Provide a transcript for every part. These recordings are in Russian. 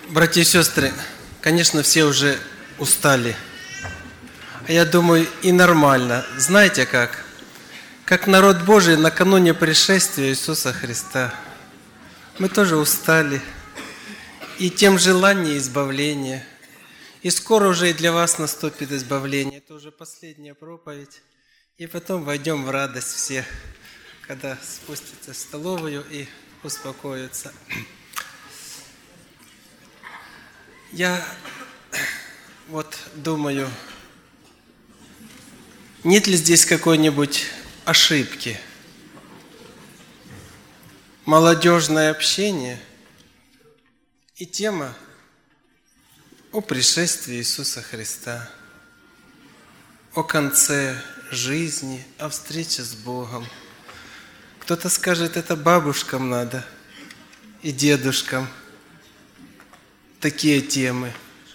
Братья и сестры, конечно, все уже устали. А я думаю, и нормально. Знаете как? Как народ Божий накануне пришествия Иисуса Христа. Мы тоже устали. И тем желание избавления. И скоро уже и для вас наступит избавление. Это уже последняя проповедь. И потом войдем в радость все, когда спустятся в столовую и успокоятся. Я вот думаю, нет ли здесь какой-нибудь ошибки? Молодежное общение и тема о пришествии Иисуса Христа, о конце жизни, о встрече с Богом. Кто-то скажет, это бабушкам надо и дедушкам. Такие темы.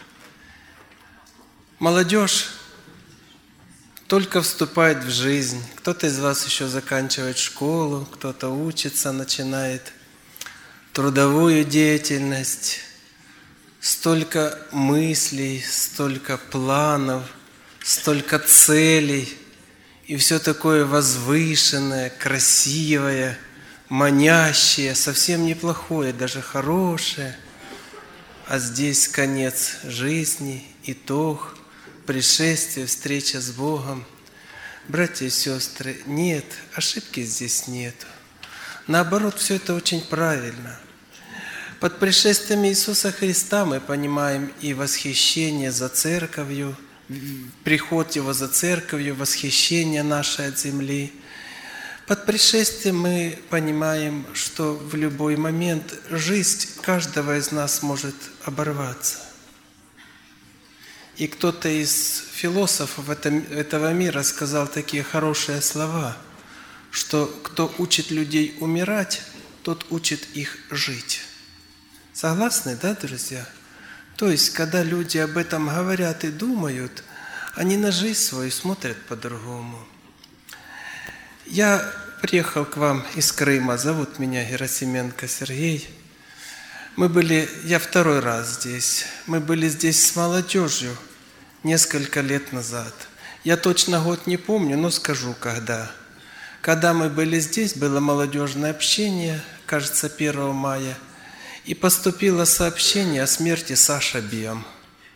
Молодежь только вступает в жизнь. Кто-то из вас еще заканчивает школу, кто-то учится, начинает трудовую деятельность. Столько мыслей, столько планов, столько целей. И все такое возвышенное, красивое, манящее, совсем неплохое, даже хорошее. А здесь конец жизни, итог, пришествие, встреча с Богом. Братья и сестры, нет, ошибки здесь нет. Наоборот, все это очень правильно. Под пришествием Иисуса Христа мы понимаем и восхищение за Церковью, приход Его за Церковью, восхищение наше от земли. Под пришествием мы понимаем, что в любой момент жизнь каждого из нас может оборваться. И кто-то из философов этого мира сказал такие хорошие слова, что кто учит людей умирать, тот учит их жить. Согласны, да, друзья? То есть, когда люди об этом говорят и думают, они на жизнь свою смотрят по-другому. Я приехал к вам из Крыма, зовут меня Герасименко Сергей. Я второй раз здесь. Мы были здесь с молодежью несколько лет назад. Я точно год не помню, но скажу, когда. Когда мы были здесь, было молодежное общение, кажется, 1 мая, и поступило сообщение о смерти Саши Биам.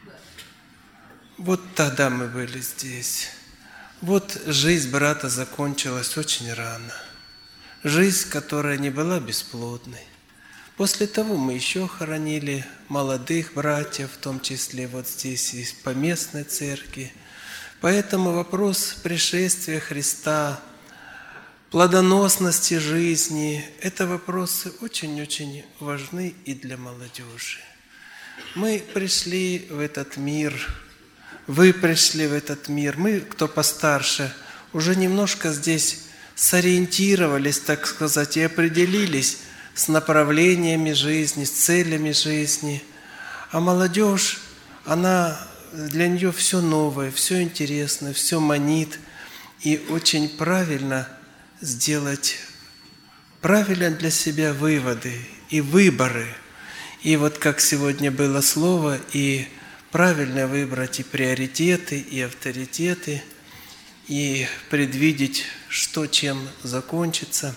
Вот тогда мы были здесь. Вот жизнь брата закончилась очень рано. Жизнь, которая не была бесплодной. После того мы еще хоронили молодых братьев, в том числе вот здесь и по местной церкви. Поэтому вопрос пришествия Христа, плодоносности жизни – это вопросы очень-очень важны и для молодежи. Мы пришли в этот мир. Вы пришли в этот мир, мы, кто постарше, уже немножко здесь сориентировались, так сказать, и определились с направлениями жизни, с целями жизни. А молодежь, для нее все новое, все интересное, все манит. И очень правильно сделать для себя выводы и выборы. И вот как сегодня было слово, и правильно выбрать и приоритеты, и авторитеты, и предвидеть, что чем закончится.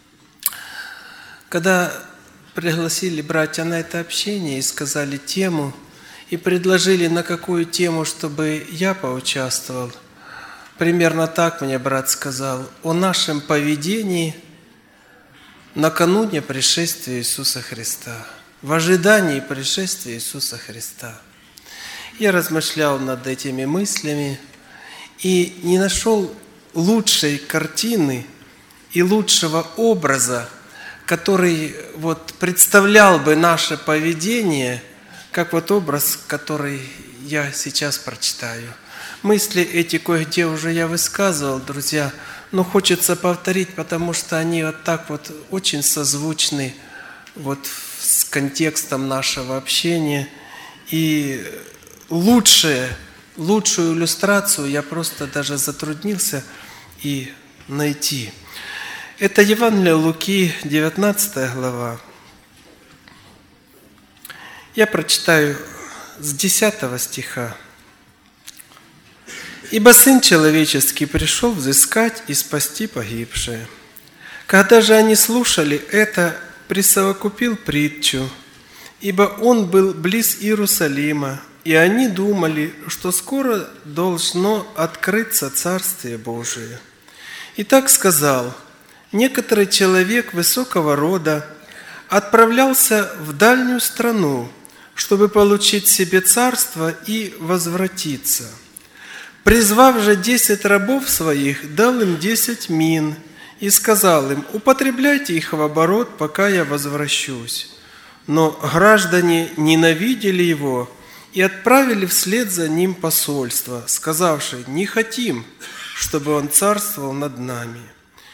Когда пригласили братья на это общение и сказали тему, и предложили, на какую тему, чтобы я поучаствовал, примерно так мне брат сказал: о нашем поведении накануне пришествия Иисуса Христа, в ожидании пришествия Иисуса Христа. Я размышлял над этими мыслями и не нашел лучшей картины и лучшего образа, который представлял бы наше поведение, как образ, который я сейчас прочитаю. Мысли эти кое-где уже я высказывал, друзья, но хочется повторить, потому что они очень созвучны с контекстом нашего общения. И лучшую иллюстрацию я просто даже затруднился и найти. Это Евангелие Луки, 19 глава. Я прочитаю с 10 стиха. «Ибо Сын Человеческий пришел взыскать и спасти погибшие. Когда же они слушали это, присовокупил притчу, ибо Он был близ Иерусалима, и они думали, что скоро должно открыться Царствие Божие. И так сказал: некоторый человек высокого рода отправлялся в дальнюю страну, чтобы получить себе царство и возвратиться. Призвав же 10 рабов своих, дал им 10 мин и сказал им: употребляйте их в оборот, пока я возвращусь. Но граждане ненавидели его и отправили вслед за ним посольство, сказавшие: не хотим, чтобы он царствовал над нами.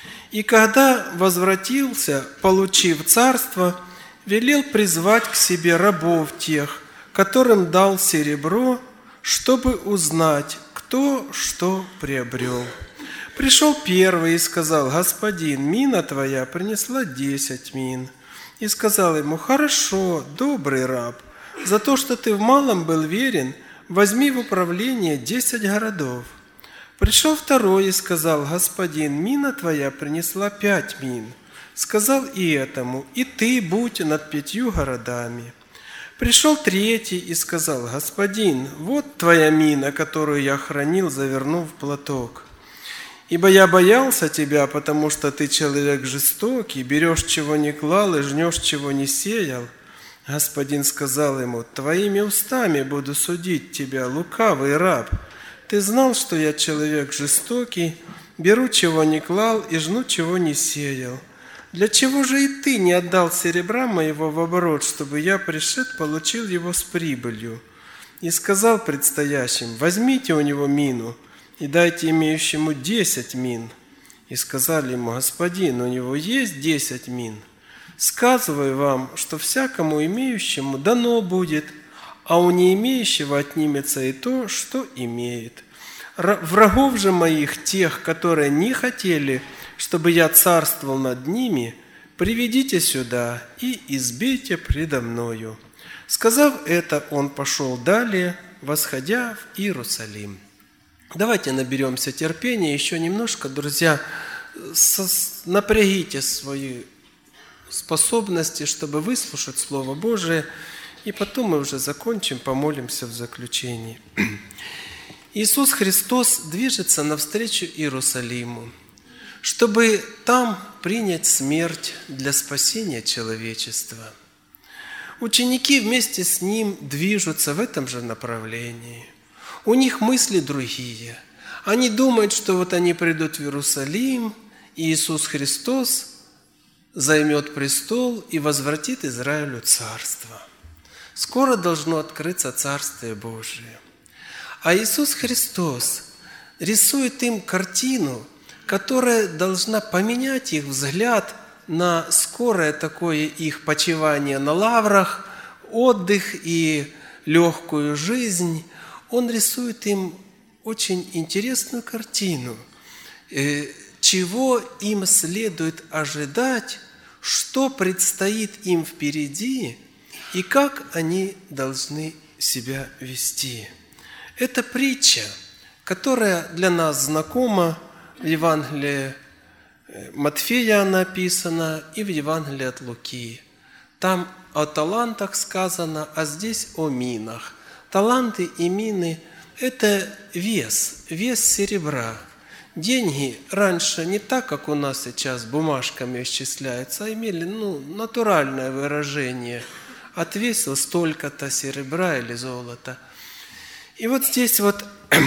И когда возвратился, получив царство, велел призвать к себе рабов тех, которым дал серебро, чтобы узнать, кто что приобрел. Пришел первый и сказал: господин, мина твоя принесла 10 мин. И сказал ему: хорошо, добрый раб, за то, что ты в малом был верен, возьми в управление 10 городов. Пришел второй и сказал: господин, мина твоя принесла 5 мин. Сказал и этому: и ты будь над 5 городами. Пришел третий и сказал: господин, вот твоя мина, которую я хранил, завернув в платок. Ибо я боялся тебя, потому что ты человек жестокий, берешь, чего не клал, и жнешь, чего не сеял. Господин сказал ему: твоими устами буду судить тебя, лукавый раб. Ты знал, что я человек жестокий, беру, чего не клал, и жну, чего не сеял. Для чего же и ты не отдал серебра моего в оборот, чтобы я, пришед, получил его с прибылью? И сказал предстоящим: возьмите у него мину и дайте имеющему 10 мин. И сказали ему: господин, у него есть 10 мин. Сказываю вам, что всякому имеющему дано будет, а у не имеющего отнимется и то, что имеет. Врагов же моих, тех, которые не хотели, чтобы я царствовал над ними, приведите сюда и избейте предо мною». Сказав это, он пошел далее, восходя в Иерусалим. Давайте наберемся терпения еще немножко, друзья. Напрягите свои способности, чтобы выслушать Слово Божие, и потом мы уже закончим, помолимся в заключении. Иисус Христос движется навстречу Иерусалиму, чтобы там принять смерть для спасения человечества. Ученики вместе с Ним движутся в этом же направлении. У них мысли другие. Они думают, что вот они придут в Иерусалим, и Иисус Христос займет престол и возвратит Израилю царство. Скоро должно открыться Царствие Божие. А Иисус Христос рисует им картину, которая должна поменять их взгляд на скорое такое их почивание на лаврах, отдых и легкую жизнь. Он рисует им очень интересную картину, чего им следует ожидать, что предстоит им впереди и как они должны себя вести. Это притча, которая для нас знакома. В Евангелии Матфея она описана и в Евангелии от Луки. Там о талантах сказано, а здесь о минах. Таланты и мины – это вес серебра. Деньги раньше не так, как у нас сейчас бумажками исчисляются, а имели натуральное выражение. Отвесил столько-то серебра или золота. И вот здесь вот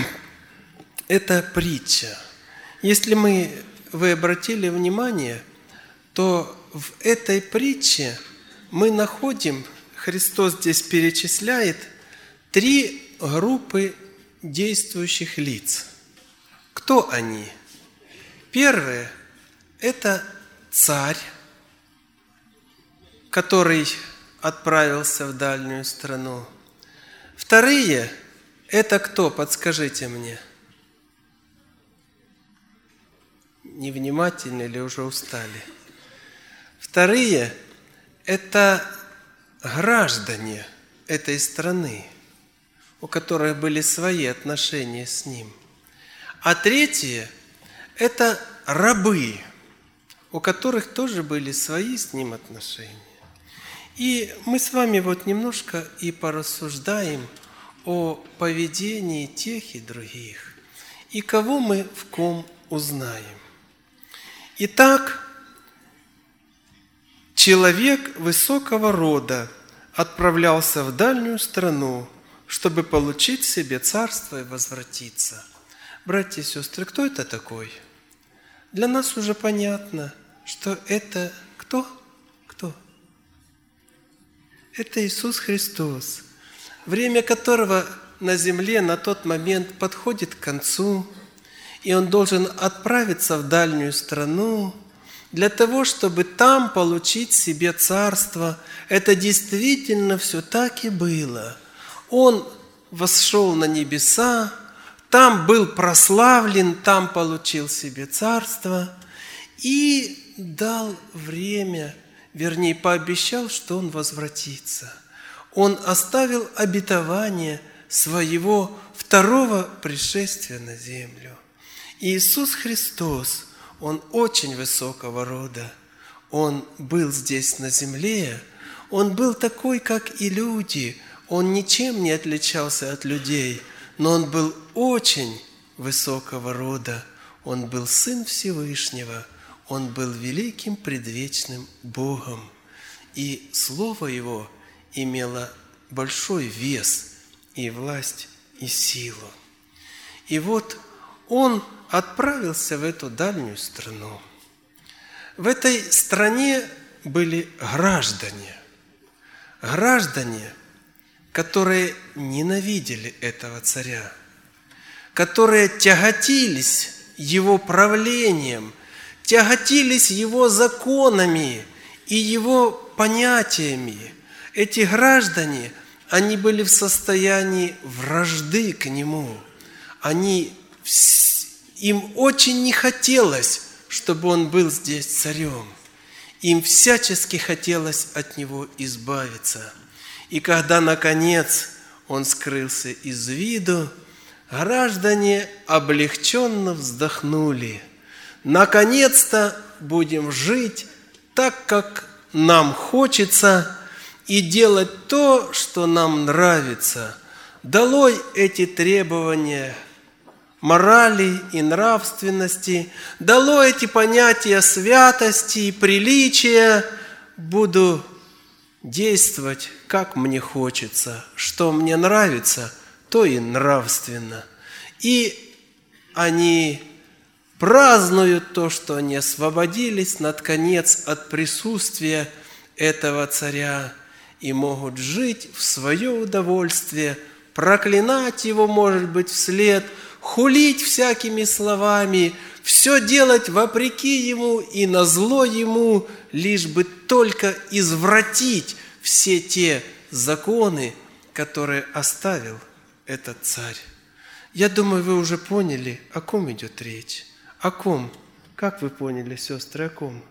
эта притча. Если вы обратили внимание, то в этой притче мы находим, Христос здесь перечисляет 3 группы действующих лиц. Кто они? Первые – это царь, который отправился в дальнюю страну. Вторые – это кто? Подскажите мне. Невнимательны или уже устали? Вторые – это граждане этой страны, у которых были свои отношения с Ним. А третье – это рабы, у которых тоже были свои с Ним отношения. И мы с вами вот немножко и порассуждаем о поведении тех и других, и кого мы в ком узнаем. Итак, человек высокого рода отправлялся в дальнюю страну, чтобы получить себе царство и возвратиться. Братья и сестры, кто это такой? Для нас уже понятно, что это кто? Кто? Это Иисус Христос, время которого на земле на тот момент подходит к концу, и Он должен отправиться в дальнюю страну для того, чтобы там получить себе царство. Это действительно все так и было. Он восшел на небеса, там был прославлен, там получил себе царство и дал время, вернее, пообещал, что Он возвратится. Он оставил обетование своего второго пришествия на землю. И Иисус Христос, Он очень высокого рода. Он был здесь на земле, Он был такой, как и люди. Он ничем не отличался от людей, но Он был очень высокого рода. Он был Сын Всевышнего, Он был великим предвечным Богом. И Слово Его имело большой вес и власть, и силу. И вот Он отправился в эту дальнюю страну. В этой стране были граждане, которые ненавидели этого царя, которые тяготились его правлением, тяготились его законами и его понятиями. Эти граждане, они были в состоянии вражды к нему. Им очень не хотелось, чтобы он был здесь царем. Им всячески хотелось от него избавиться. И когда, наконец, он скрылся из виду, граждане облегченно вздохнули. Наконец-то будем жить так, как нам хочется, и делать то, что нам нравится. Долой эти требования морали и нравственности, долой эти понятия святости и приличия, буду действовать, как мне хочется, что мне нравится, то и нравственно. И они празднуют то, что они освободились, наконец, от присутствия этого царя и могут жить в свое удовольствие, проклинать его, может быть, вслед, хулить всякими словами, все делать вопреки ему и назло ему, лишь бы только извратить все те законы, которые оставил этот царь. Я думаю, вы уже поняли, о ком идет речь. О ком? Как вы поняли, сестры, о ком?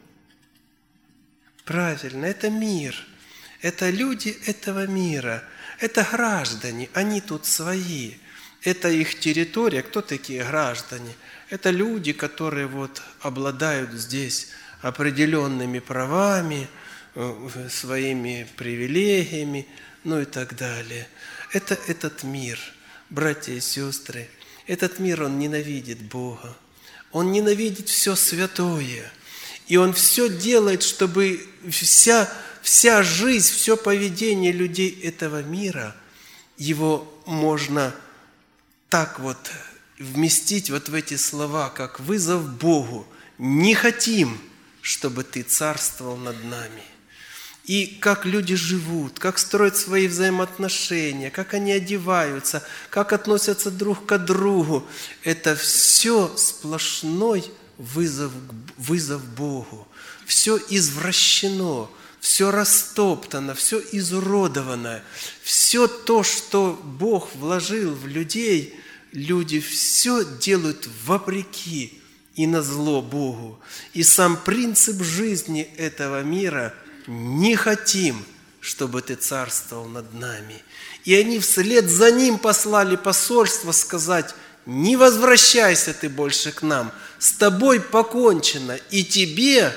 Правильно, это мир. Это люди этого мира. Это граждане, они тут свои. Это их территория. Кто такие граждане? Это люди, которые вот обладают здесь определенными правами, своими привилегиями, ну и так далее. Это этот мир, братья и сестры. Этот мир, он ненавидит Бога. Он ненавидит все святое. И он все делает, чтобы вся жизнь, все поведение людей этого мира, его можно так вот вместить вот в эти слова, как вызов Богу. Не хотим, чтобы Ты царствовал над нами. И как люди живут, как строят свои взаимоотношения, как они одеваются, как относятся друг к другу. Это все сплошной вызов Богу. Все извращено, все растоптано, все изуродовано. Все то, что Бог вложил в людей, люди все делают вопреки и назло Богу. И сам принцип жизни этого мира – не хотим, чтобы ты царствовал над нами». И они вслед за ним послали посольство сказать: «Не возвращайся ты больше к нам, с тобой покончено, и тебе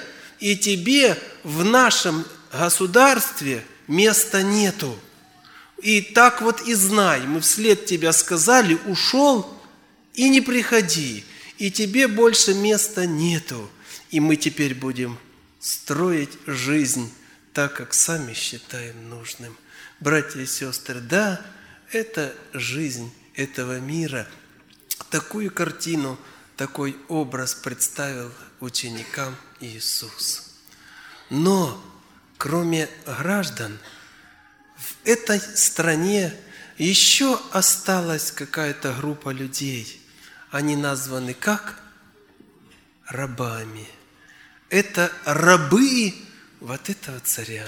в нашем государстве места нету. И так вот и знай, мы вслед тебя сказали, ушел и не приходи, и тебе больше места нету. И мы теперь будем строить жизнь так, как сами считаем нужным». Братья и сестры, да, это жизнь этого мира. Такую картину, такой образ представил ученикам Иисус. Но кроме граждан, в этой стране еще осталась какая-то группа людей. Они названы как? Рабами. Это рабы вот этого царя.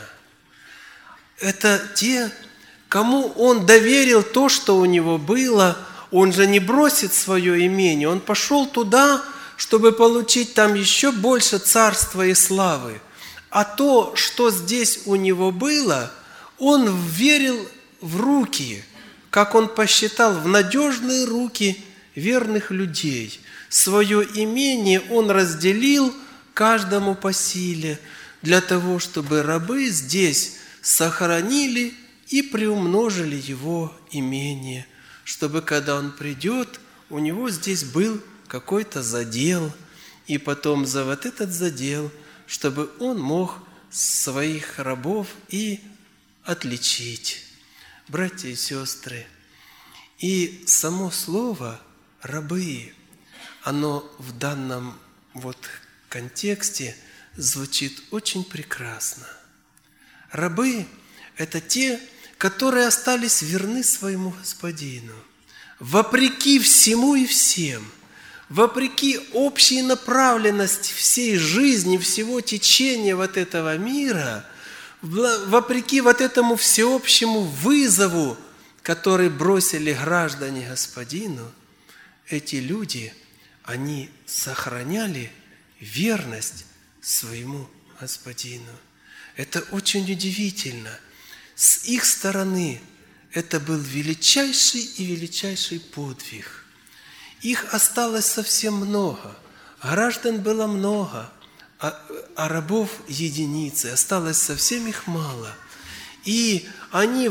Это те, кому он доверил то, что у него было. Он же не бросит свое имение. Он пошел туда, чтобы получить там еще больше царства и славы. А то, что здесь у него было, он верил в руки, как он посчитал, в надежные руки верных людей. Свое имение он разделил каждому по силе, для того, чтобы рабы здесь сохранили и приумножили его имение, чтобы, когда он придет, у него здесь был какой-то задел, и потом за вот этот задел, чтобы он мог своих рабов и отличить. Братья и сестры, и само слово «рабы», оно в данном вот контексте звучит очень прекрасно. Рабы – это те, которые остались верны своему Господину, вопреки всему и всем, вопреки общей направленности всей жизни, всего течения вот этого мира, вопреки вот этому всеобщему вызову, который бросили граждане Господину, эти люди, они сохраняли верность своему Господину. Это очень удивительно. С их стороны это был величайший и величайший подвиг. Их осталось совсем много. Граждан было много, а рабов единицы. Осталось совсем их мало. И они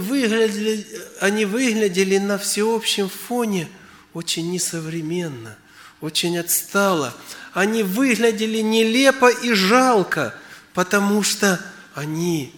выглядели на всеобщем фоне очень несовременно, очень отстало. Они выглядели нелепо и жалко, потому что они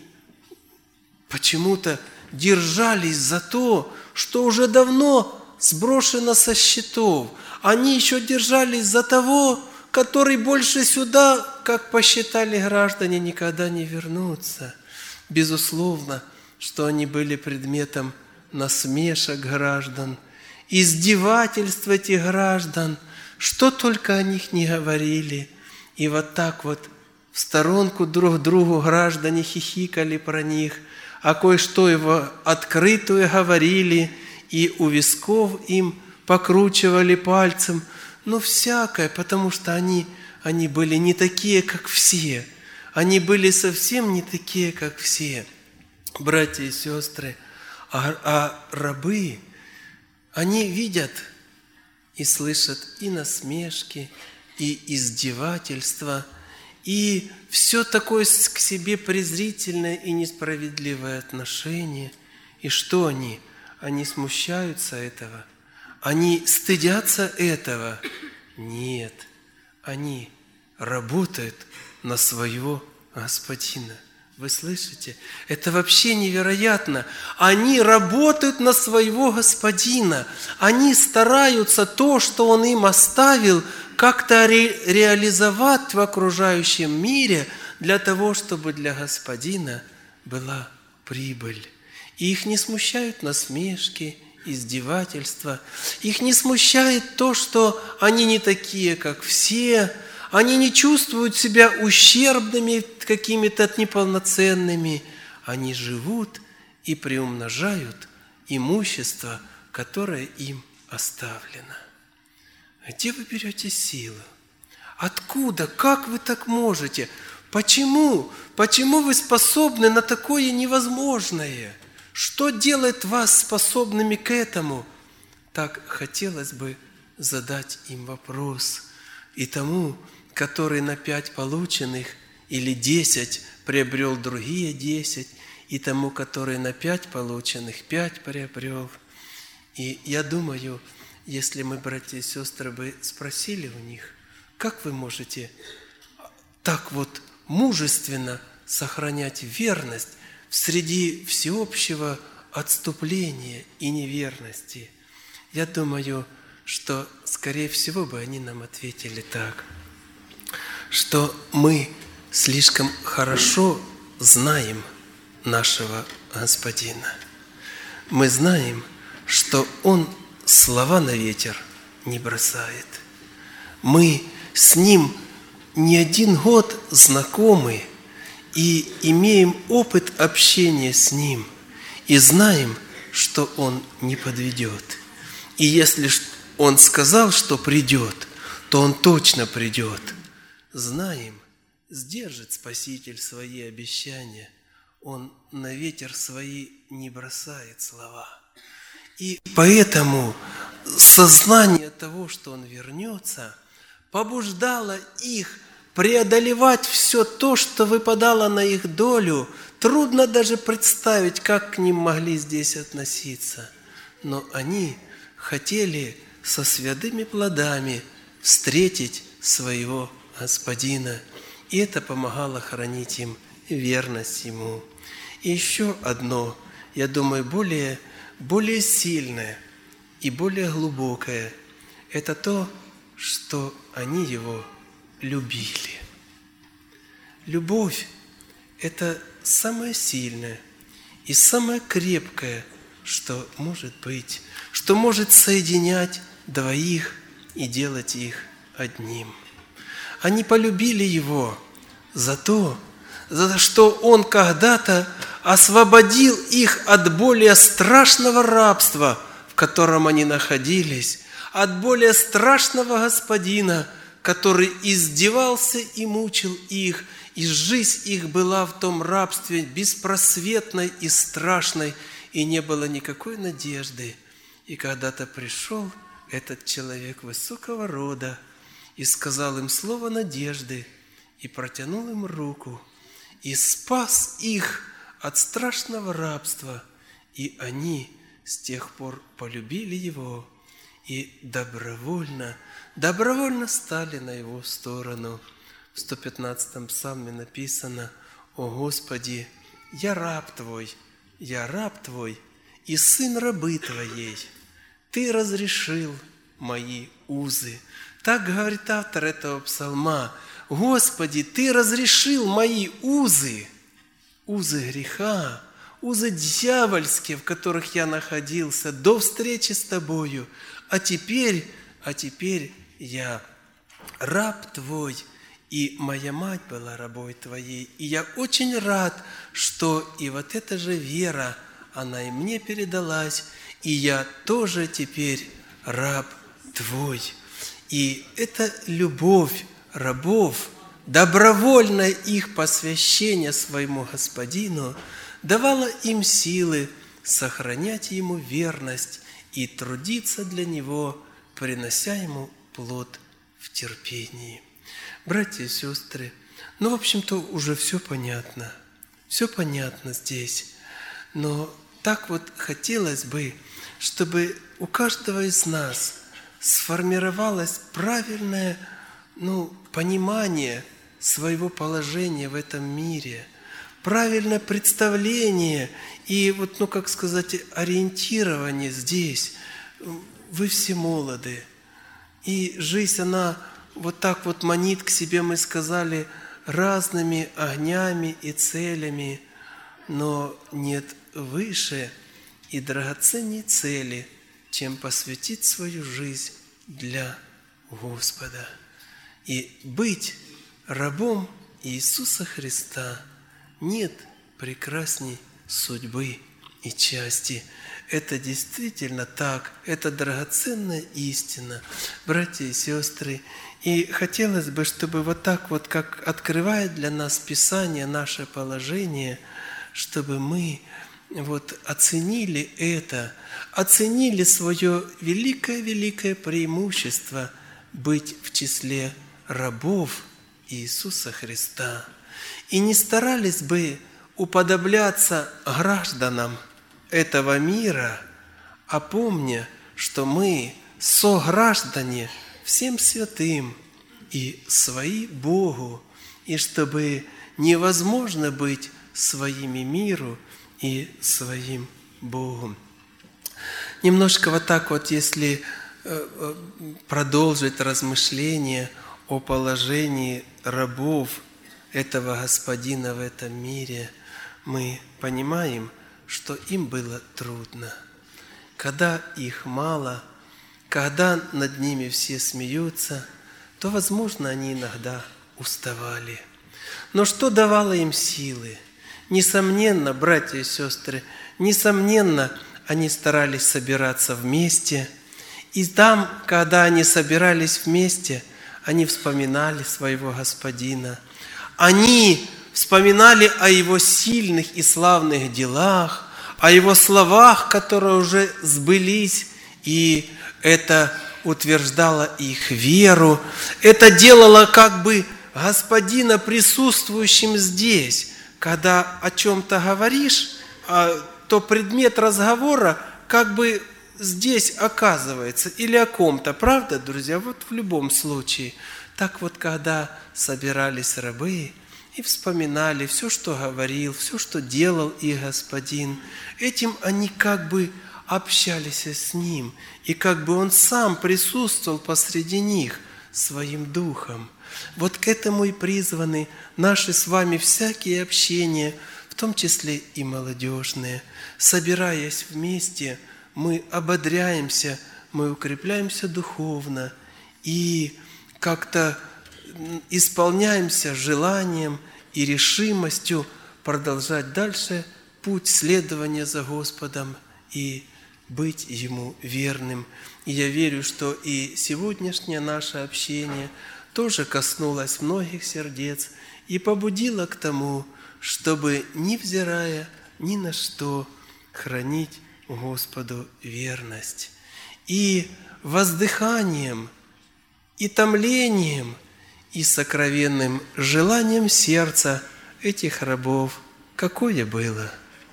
почему-то держались за то, что уже давно сброшено со счетов. Они еще держались за того, который больше сюда, как посчитали граждане, никогда не вернутся. Безусловно, что они были предметом насмешек граждан, издевательств этих граждан, что только о них не говорили. И вот так вот в сторонку друг другу граждане хихикали про них, а кое-что его открытую говорили, и у висков им покручивали пальцем. Ну, всякое, потому что они были не такие, как все. Они были совсем не такие, как все. Братья и сестры, а рабы, они видят и слышат и насмешки, и издевательства, и все такое к себе презрительное и несправедливое отношение. И что они? Они смущаются этого? Они стыдятся этого? Нет, они работают на своего Господина. Вы слышите? Это вообще невероятно. Они работают на своего Господина. Они стараются то, что Он им оставил, как-то реализовать в окружающем мире для того, чтобы для Господина была прибыль. И их не смущают насмешки, издевательства. Их не смущает то, что они не такие, как все. Они не чувствуют себя ущербными, какими-то неполноценными. Они живут и приумножают имущество, которое им оставлено. Где вы берете силы? Откуда? Как вы так можете? Почему? Почему вы способны на такое невозможное? Что делает вас способными к этому? Так хотелось бы задать им вопрос. И тому, который на 5 полученных или 10 приобрел другие 10, и тому, который на 5 полученных 5 приобрел. И я думаю, если мы, братья и сестры, бы спросили у них, как вы можете так вот мужественно сохранять верность среди всеобщего отступления и неверности, я думаю, что, скорее всего, бы они нам ответили так, что мы слишком хорошо знаем нашего Господина. Мы знаем, что Он слова на ветер не бросает. Мы с Ним не 1 год знакомы и имеем опыт общения с Ним, и знаем, что Он не подведет. И если Он сказал, что придет, то Он точно придет. Знаем, сдержит Спаситель свои обещания, Он на ветер свои не бросает слова. И поэтому сознание того, что Он вернется, побуждало их преодолевать все то, что выпадало на их долю. Трудно даже представить, как к ним могли здесь относиться. Но они хотели со святыми плодами встретить своего Господина. И это помогало хранить им верность Ему. И еще одно, я думаю, более сильное и более глубокое – это то, что они Его любили. Любовь – это самое сильное и самое крепкое, что может быть, что может соединять двоих и делать их одним. Они полюбили Его за то, что Он когда-то освободил их от более страшного рабства, в котором они находились, от более страшного господина, который издевался и мучил их, и жизнь их была в том рабстве беспросветной и страшной, и не было никакой надежды. И когда-то пришел этот человек высокого рода и сказал им слово надежды, и протянул им руку, и спас их от страшного рабства, и они с тех пор полюбили Его и добровольно стали на Его сторону. В 115-м псалме написано: «О Господи, я раб Твой, и сын рабы Твоей. Ты разрешил мои узы». Так говорит автор этого псалма: «Господи, Ты разрешил мои узы греха, узы дьявольские, в которых я находился до встречи с Тобою. А теперь я раб Твой, и моя мать была рабой Твоей. И я очень рад, что и вот эта же вера, она и мне передалась, и я тоже теперь раб Твой». И это любовь рабов, добровольное их посвящение своему Господину давало им силы сохранять Ему верность и трудиться для Него, принося Ему плод в терпении. Братья и сестры, в общем-то, уже все понятно здесь. Но так вот хотелось бы, чтобы у каждого из нас сформировалось правильное понимание своего положения в этом мире, правильное представление и ориентирование здесь. Вы все молоды, и жизнь, она вот так вот манит к себе, мы сказали, разными огнями и целями, но нет выше и драгоценней цели, чем посвятить свою жизнь для Господа. И быть рабом Иисуса Христа нет прекрасней судьбы и части. Это действительно так, это драгоценная истина, братья и сестры. И хотелось бы, чтобы вот так вот, как открывает для нас Писание, наше положение, чтобы мы вот оценили это, оценили свое великое преимущество быть в числе рабов Иисуса Христа. И не старались бы уподобляться гражданам этого мира, а помня, что мы сограждане всем святым и свои Богу, и чтобы невозможно быть своими миру и своим Богу. Немножко вот так вот, если продолжить размышление о положении рабов этого Господина в этом мире, мы понимаем, что им было трудно. Когда их мало, когда над ними все смеются, то, возможно, они иногда уставали. Но что давало им силы? Несомненно, братья и сестры, несомненно, они старались собираться вместе. И там, когда они собирались вместе, они вспоминали своего Господина. Они вспоминали о Его сильных и славных делах, о Его словах, которые уже сбылись, и это утверждало их веру. Это делало как бы Господина присутствующим здесь. Когда о чем-то говоришь, то предмет разговора как бы здесь оказывается, или о ком-то. Правда, друзья? Вот в любом случае. Так вот, когда собирались рабы и вспоминали все, что говорил, все, что делал их Господин, этим они как бы общались с Ним, и как бы Он сам присутствовал посреди них своим Духом. Вот к этому и призваны наши с вами всякие общения, в том числе и молодежные. Собираясь вместе, мы ободряемся, мы укрепляемся духовно и как-то исполняемся желанием и решимостью продолжать дальше путь следования за Господом и быть Ему верным. И я верю, что и сегодняшнее наше общение тоже коснулось многих сердец и побудило к тому, чтобы, невзирая ни на что, хранить Господу верность. И воздыханием, и томлением, и сокровенным желанием сердца этих рабов какое было?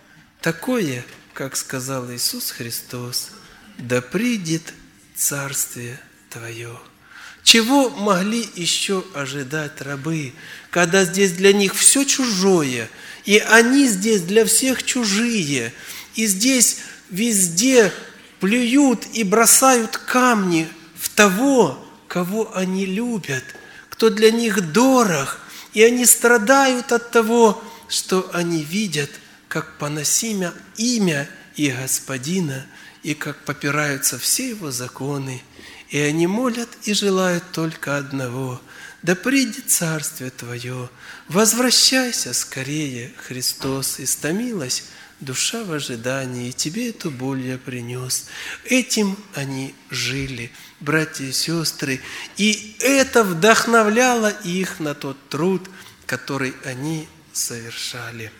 Такое, как сказал Иисус Христос: «Да придет Царствие Твое». Чего могли еще ожидать рабы, когда здесь для них все чужое, и они здесь для всех чужие, и здесь везде плюют и бросают камни в того, кого они любят, кто для них дорог, и они страдают от того, что они видят, как поносимо имя их Господина, и как попираются все Его законы, и они молят и желают только одного: да придет Царствие Твое, возвращайся скорее, Христос, истомилась душа в ожидании, и Тебе эту боль я принес. Этим они жили, братья и сестры, и это вдохновляло их на тот труд, который они совершали.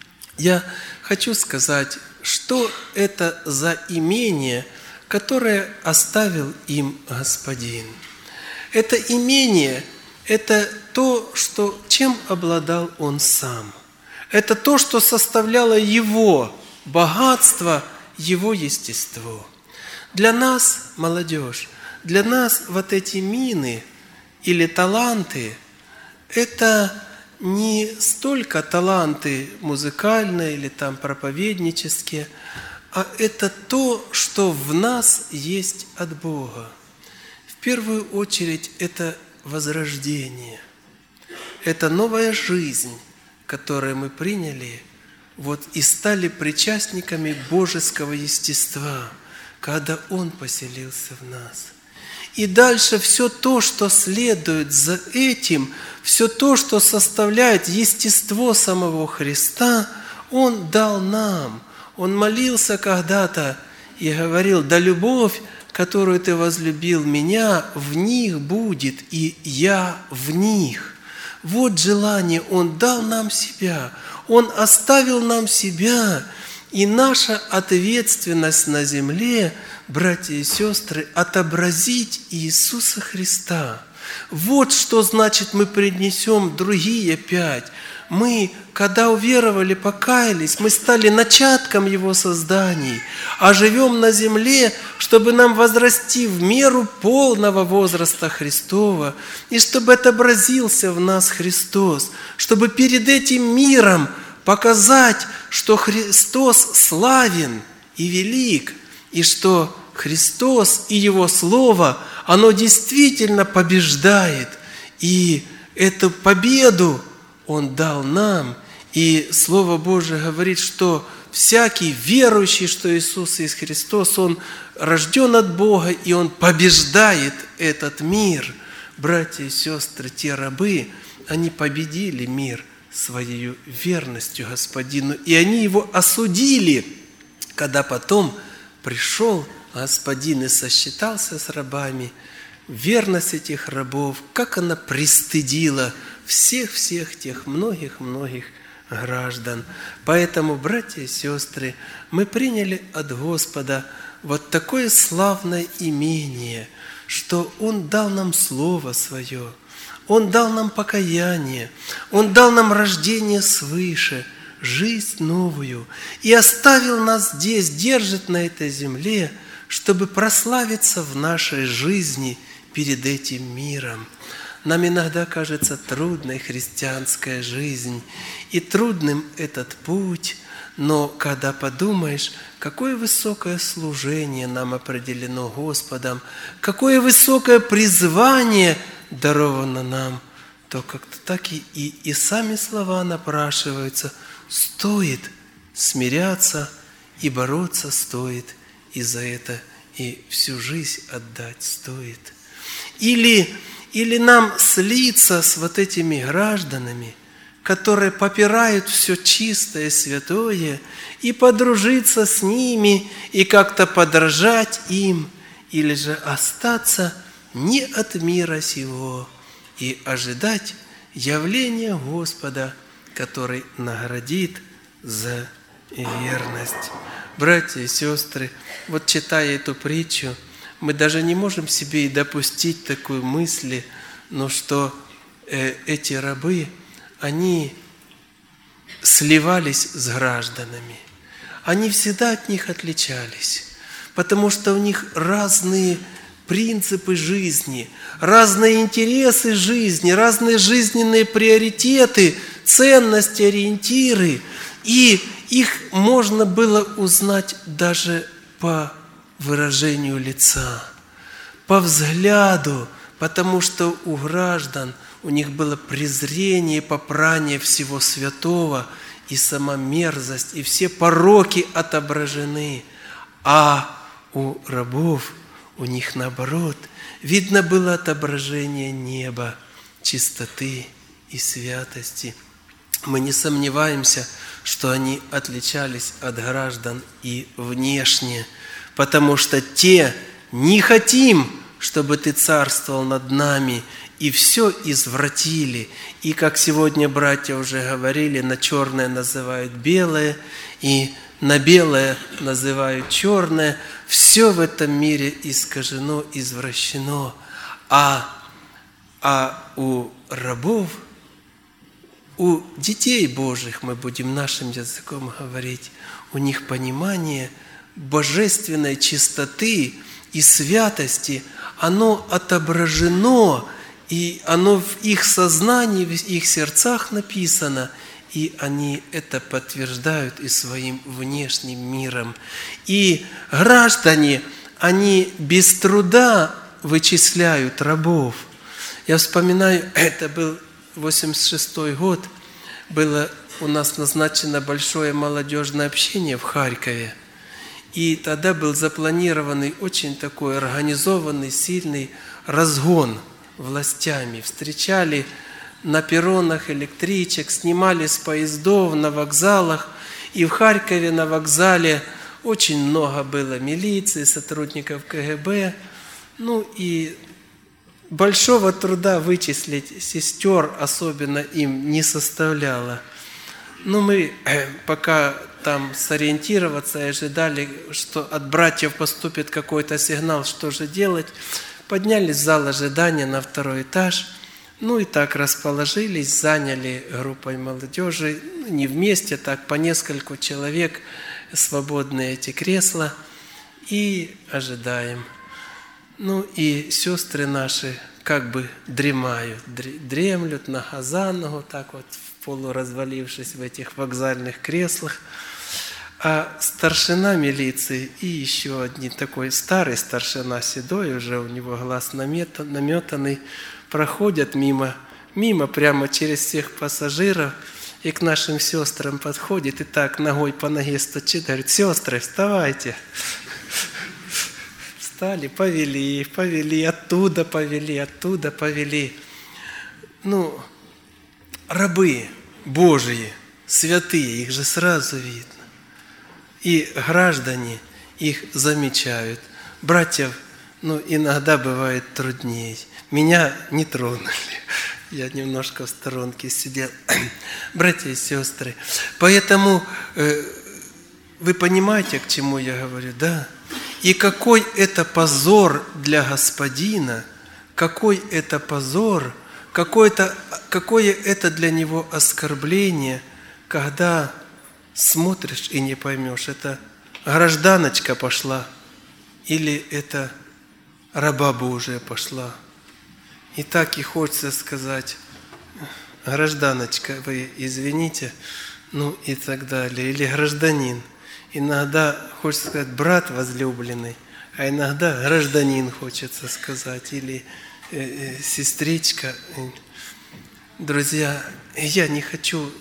Я хочу сказать, что это за имение, которое оставил им Господин. Это имение – это то, чем обладал Он сам. Это то, что составляло Его богатство, Его естество. Для нас, молодежь, для нас вот эти мины или таланты – это не столько таланты музыкальные или там проповеднические, а это то, что в нас есть от Бога. В первую очередь это возрождение, это новая жизнь, которую мы приняли и стали причастниками божеского естества, когда Он поселился в нас. И дальше все то, что следует за этим, все то, что составляет естество самого Христа, Он дал нам. Он молился когда-то и говорил: «Да любовь которую Ты возлюбил меня, в них будет, и я в них». Вот желание, Он дал нам себя, Он оставил нам себя, и наша ответственность на земле, братья и сестры, отобразить Иисуса Христа. Вот что значит мы принесем другие 5. Мы, когда уверовали, покаялись, мы стали начатком Его созданий, а живем на земле, чтобы нам возрасти в меру полного возраста Христова, и чтобы отобразился в нас Христос, чтобы перед этим миром показать, что Христос славен и велик, и что Христос и Его Слово, оно действительно побеждает, и эту победу Он дал нам, и Слово Божие говорит, что всякий верующий, что Иисус есть Христос, он рожден от Бога, и он побеждает этот мир. Братья и сестры, те рабы, они победили мир своей верностью Господину, и они его осудили, когда потом пришел Господин и сосчитался с рабами. Верность этих рабов, как она пристыдила всех тех многих граждан. Поэтому, братья и сестры, мы приняли от Господа вот такое славное имение, что Он дал нам Слово Свое, Он дал нам покаяние, Он дал нам рождение свыше, жизнь новую, и оставил нас здесь, держит на этой земле, чтобы прославиться в нашей жизни перед этим миром. Нам иногда кажется трудной христианская жизнь, и трудным этот путь, но когда подумаешь, какое высокое служение нам определено Господом, какое высокое призвание даровано нам, то как-то так и сами слова напрашиваются. Стоит смиряться и бороться стоит, и за это и всю жизнь отдать стоит. Или нам слиться с вот этими гражданами, которые попирают все чистое, святое, и подружиться с ними, и как-то подражать им, или же остаться не от мира сего и ожидать явления Господа, который наградит за верность. Братья и сестры, вот читая эту притчу, мы даже не можем себе и допустить такой мысли, но что эти рабы, они сливались с гражданами. Они всегда от них отличались, потому что у них разные принципы жизни, разные интересы жизни, разные жизненные приоритеты, ценности, ориентиры. И их можно было узнать даже по выражению лица, по взгляду, потому что у граждан, у них было презрение и попрание всего святого, и сама мерзость, и все пороки отображены. А у рабов, у них наоборот, видно было отображение неба, чистоты и святости. Мы не сомневаемся, что они отличались от граждан и внешне, потому что те не хотим, чтобы Ты царствовал над нами, и все извратили. И, как сегодня братья уже говорили, на черное называют белое, и на белое называют черное. Все в этом мире искажено, извращено. А у рабов, у детей Божьих, мы будем нашим языком говорить, у них понимание божественной чистоты и святости, оно отображено, и оно в их сознании, в их сердцах написано, и они это подтверждают и своим внешним миром. И граждане, они без труда вычисляют рабов. Я вспоминаю, это был 86-й год, было у нас назначено большое молодежное общение в Харькове. И тогда был запланированный очень такой организованный, сильный разгон властями. Встречали на перронах электричек, снимали с поездов, на вокзалах. И в Харькове на вокзале очень много было милиции, сотрудников КГБ. Ну и большого труда вычислить сестер особенно им не составляло. Но мы пока там сориентироваться и ожидали, что от братьев поступит какой-то сигнал, что же делать, поднялись в зал ожидания на 2-й этаж. Ну и так расположились, заняли группой молодежи, не вместе, так по нескольку человек, свободные эти кресла, и ожидаем. Ну и сестры наши как бы дремают, дремлют нога за ногу, так вот полуразвалившись в этих вокзальных креслах. А старшина милиции и еще один такой старый старшина, седой, уже у него глаз наметанный, проходят мимо прямо через всех пассажиров и к нашим сестрам подходит и так ногой по ноге стучит, говорит: сестры, вставайте. Встали, повели, оттуда повели. Ну, рабы Божии, святые, их же сразу видно. И граждане их замечают. Братьев, иногда бывает труднее. Меня не тронули. Я немножко в сторонке сидел. Братья и сестры, поэтому вы понимаете, к чему я говорю, да? И какой это позор для Господина, какой это позор, какое это для Него оскорбление, когда смотришь и не поймешь, это гражданочка пошла или это раба Божия пошла. И так и хочется сказать: гражданочка, вы извините, и так далее, или гражданин. Иногда хочется сказать брат возлюбленный, а иногда гражданин хочется сказать, или сестричка. Друзья, я не хочу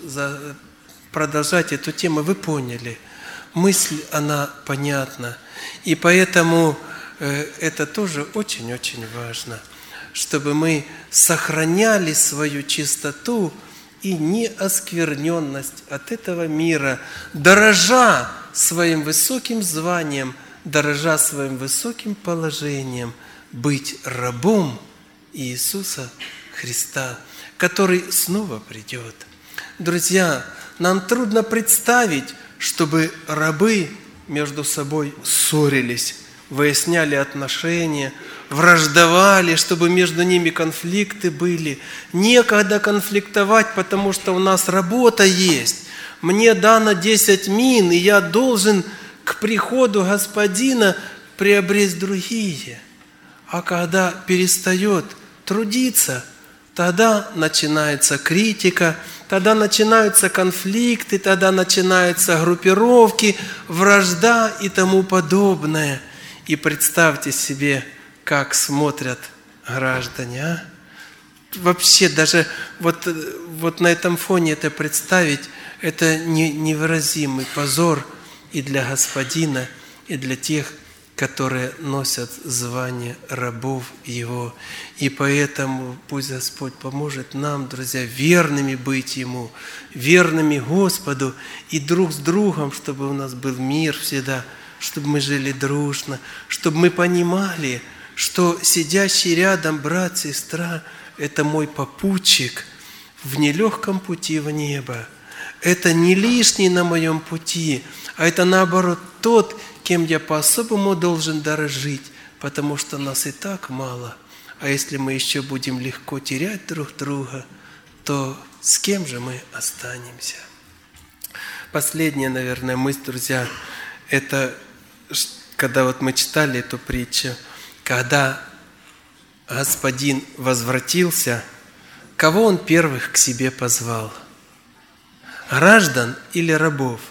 продолжать эту тему, вы поняли. Мысль, она понятна. И поэтому это тоже очень-очень важно, чтобы мы сохраняли свою чистоту и неоскверненность от этого мира, дорожа своим высоким званием, дорожа своим высоким положением, быть рабом Иисуса Христа, который снова придет. Друзья, нам трудно представить, чтобы рабы между собой ссорились, выясняли отношения, враждовали, чтобы между ними конфликты были. Некогда конфликтовать, потому что у нас работа есть. Мне дано 10 мин, и я должен к приходу Господина приобрести другие. А когда перестает трудиться, тогда начинается критика, тогда начинаются конфликты, тогда начинаются группировки, вражда и тому подобное. И представьте себе, как смотрят граждане. А? Вообще даже вот на этом фоне это представить, это невыразимый позор и для Господина, и для тех, которые носят звание рабов Его. И поэтому пусть Господь поможет нам, друзья, верными быть Ему, верными Господу и друг с другом, чтобы у нас был мир всегда, чтобы мы жили дружно, чтобы мы понимали, что сидящий рядом брат, сестра – это мой попутчик в нелегком пути в небо. Это не лишний на моем пути, а это наоборот тот, кем я по-особому должен дорожить, потому что нас и так мало. А если мы еще будем легко терять друг друга, то с кем же мы останемся? Последняя, наверное, мысль, друзья, это когда вот мы читали эту притчу, когда Господин возвратился, кого Он первых к себе позвал? Граждан или рабов?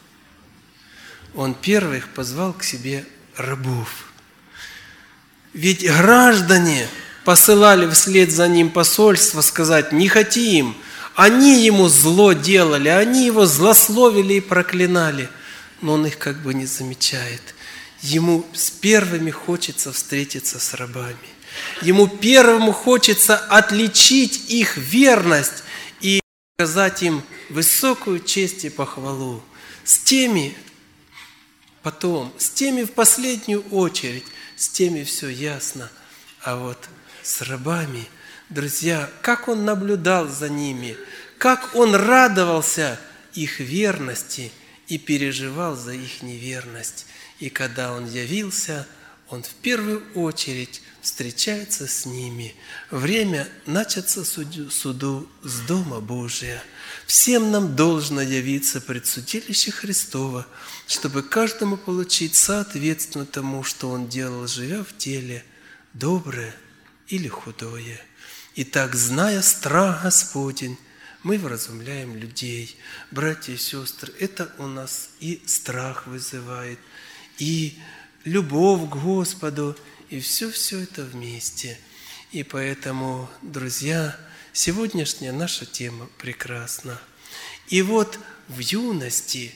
Он первых позвал к себе рабов. Ведь граждане посылали вслед за Ним посольство сказать: не хотим. Они Ему зло делали, они Его злословили и проклинали. Но Он их как бы не замечает. Ему с первыми хочется встретиться с рабами. Ему первому хочется отличить их верность и оказать им высокую честь и похвалу. С теми, потом, с теми в последнюю очередь, с теми все ясно. А вот с рабами, друзья, как Он наблюдал за ними, как Он радовался их верности и переживал за их неверность. И когда Он явился, Он в первую очередь встречается с ними. Время начаться суду с Дома Божия. Всем нам должно явиться пред судилище Христово, чтобы каждому получить соответственно тому, что он делал, живя в теле, доброе или худое. Итак, зная страх Господень, мы вразумляем людей. Братья и сестры, это у нас и страх вызывает, и любовь к Господу, и все это вместе. И поэтому, друзья, сегодняшняя наша тема прекрасна. И вот в юности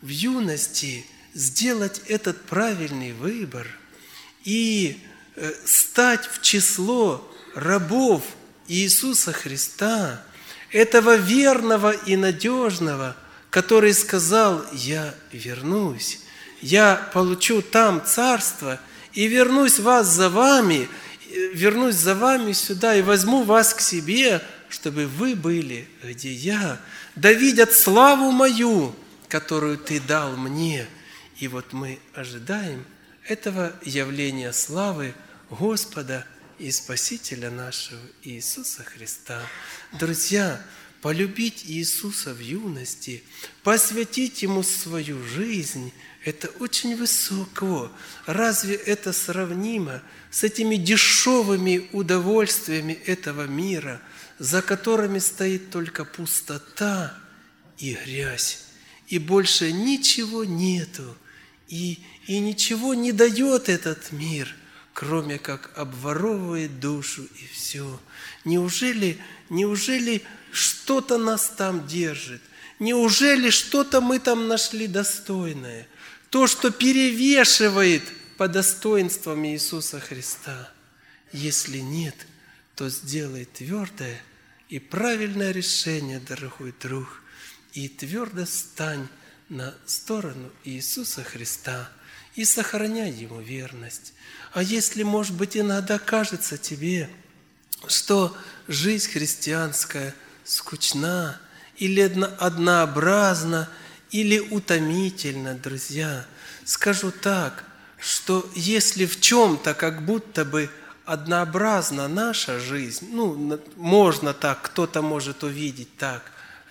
сделать этот правильный выбор и стать в число рабов Иисуса Христа, этого верного и надежного, который сказал: «Я вернусь, я получу там царство и вернусь за вами сюда и возьму вас к себе, чтобы вы были, где я, да видят славу мою, которую ты дал мне». И вот мы ожидаем этого явления славы Господа и Спасителя нашего Иисуса Христа. Друзья, полюбить Иисуса в юности, посвятить Ему свою жизнь – это очень высоко. Разве это сравнимо с этими дешевыми удовольствиями этого мира, за которыми стоит только пустота и грязь, и больше ничего нету, и ничего не дает этот мир, кроме как обворовывает душу и все. Неужели что-то нас там держит? Неужели что-то мы там нашли достойное? То, что перевешивает по достоинствам Иисуса Христа. Если нет, то сделай твердое и правильное решение, дорогой друг, и твердо стань на сторону Иисуса Христа и сохраняй Ему верность. А если, может быть, иногда кажется тебе, что жизнь христианская скучна или однообразна, или утомительна, друзья, скажу так, что если в чем-то как будто бы однообразна наша жизнь, можно так, кто-то может увидеть так,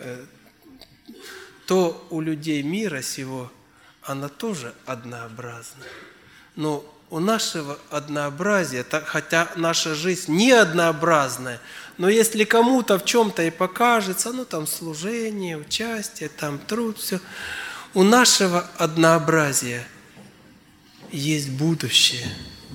то у людей мира сего она тоже однообразна. Но у нашего однообразия, хотя наша жизнь не однообразная, но если кому-то в чем-то и покажется, там служение, участие, там труд, все, у нашего однообразия есть будущее,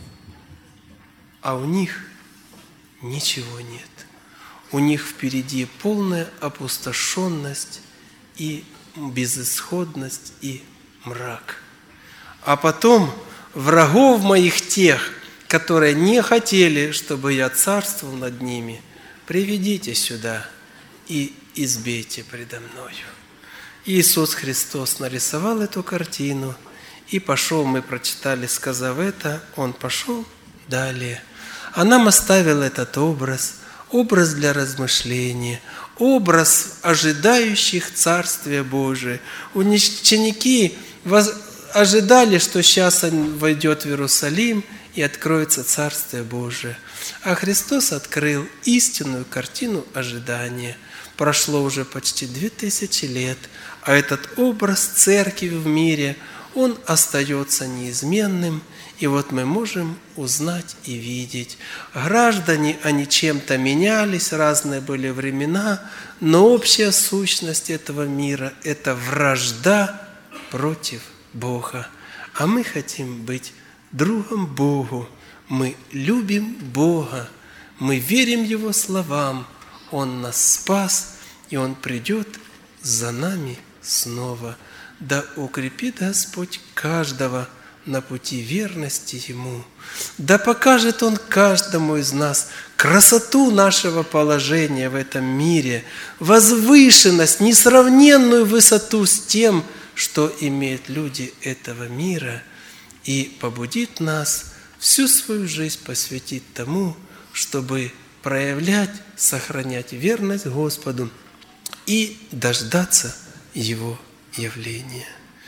а у них ничего нет. У них впереди полная опустошенность и безысходность и мрак. А потом врагов моих тех, которые не хотели, чтобы я царствовал над ними, приведите сюда и избейте предо мною. Иисус Христос нарисовал эту картину и пошел, мы прочитали, сказав это, Он пошел далее. А нам оставил этот образ для размышления, образ ожидающих Царствия Божия. Ученики ожидали, что сейчас Он войдет в Иерусалим и откроется Царствие Божие. А Христос открыл истинную картину ожидания. Прошло уже почти 2000 лет, а этот образ церкви в мире, он остается неизменным. И вот мы можем узнать и видеть. Граждане, они чем-то менялись, разные были времена, но общая сущность этого мира – это вражда против Бога. А мы хотим быть другом Богу. Мы любим Бога. Мы верим Его словам. Он нас спас, и Он придет за нами снова. Да укрепит Господь каждого на пути верности Ему. Да покажет Он каждому из нас красоту нашего положения в этом мире, возвышенность, несравненную высоту с тем, что имеют люди этого мира, и побудит нас всю свою жизнь посвятить тому, чтобы проявлять, сохранять верность Господу и дождаться Его явления.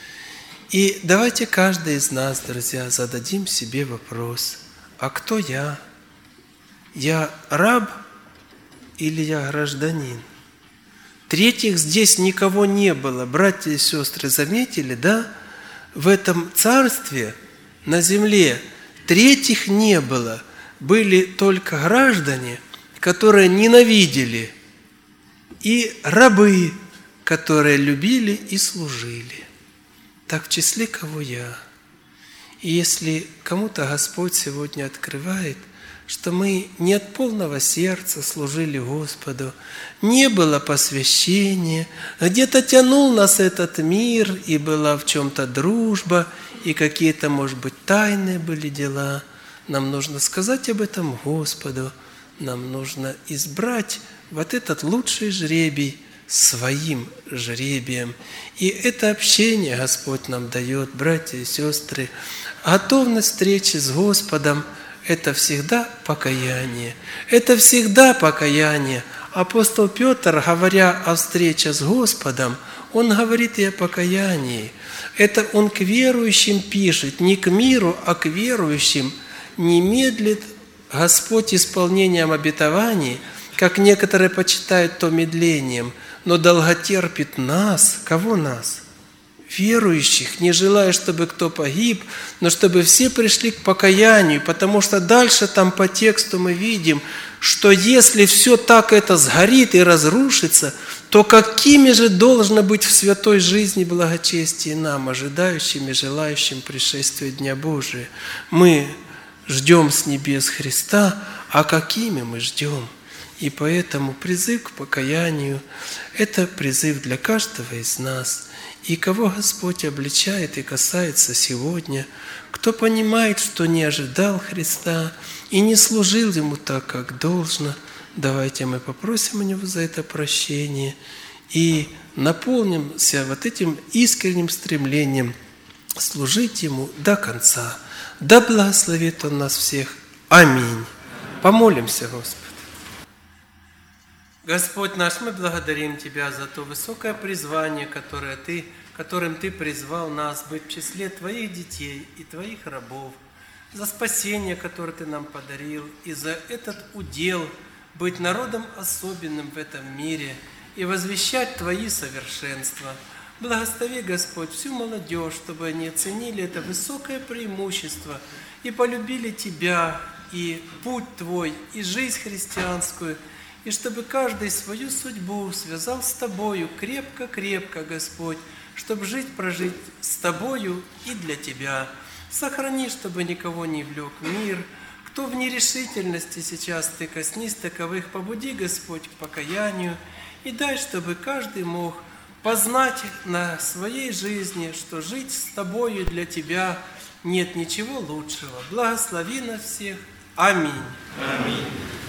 И давайте каждый из нас, друзья, зададим себе вопрос: а кто я? Я раб или я гражданин? Третьих здесь никого не было. Братья и сестры, заметили, да? В этом царстве на земле третьих не было. Были только граждане, которые ненавидели, и рабы, которые любили и служили. Так в числе кого я? И если кому-то Господь сегодня открывает, что мы не от полного сердца служили Господу, не было посвящения, где-то тянул нас этот мир, и была в чем-то дружба, и какие-то, может быть, тайные были дела, нам нужно сказать об этом Господу, нам нужно избрать вот этот лучший жребий своим жребием. И это общение Господь нам дает, братья и сестры. Готовность встречи с Господом – это всегда покаяние. Это всегда покаяние. Апостол Петр, говоря о встрече с Господом, он говорит и о покаянии. Это он к верующим пишет, не к миру, а к верующим. Не медлит Господь исполнением обетований, как некоторые почитают то медлением, но долготерпит нас. Кого нас? Верующих, не желая, чтобы кто погиб, но чтобы все пришли к покаянию, потому что дальше там по тексту мы видим, что если все так это сгорит и разрушится, то какими же должно быть в святой жизни благочестие нам, ожидающим и желающим пришествия Дня Божия? Мы ждем с небес Христа, а какими мы ждем? И поэтому призыв к покаянию – это призыв для каждого из нас. И кого Господь обличает и касается сегодня, кто понимает, что не ожидал Христа и не служил Ему так, как должно, давайте мы попросим у Него за это прощение и наполнимся вот этим искренним стремлением служить Ему до конца. Да благословит Он нас всех. Аминь. Помолимся, Господи. Господь наш, мы благодарим Тебя за то высокое призвание, которым Ты призвал нас быть в числе Твоих детей и Твоих рабов, за спасение, которое Ты нам подарил, и за этот удел быть народом особенным в этом мире и возвещать Твои совершенства. Благослови, Господь, всю молодежь, чтобы они оценили это высокое преимущество и полюбили Тебя, и путь Твой, и жизнь христианскую, и чтобы каждый свою судьбу связал с Тобою крепко-крепко, Господь, чтобы прожить с Тобою и для Тебя. Сохрани, чтобы никого не влек мир. Кто в нерешительности сейчас Ты коснись таковых, побуди, Господь, к покаянию, и дай, чтобы каждый мог познать на своей жизни, что жить с Тобою для Тебя нет ничего лучшего. Благослови нас всех. Аминь. Аминь.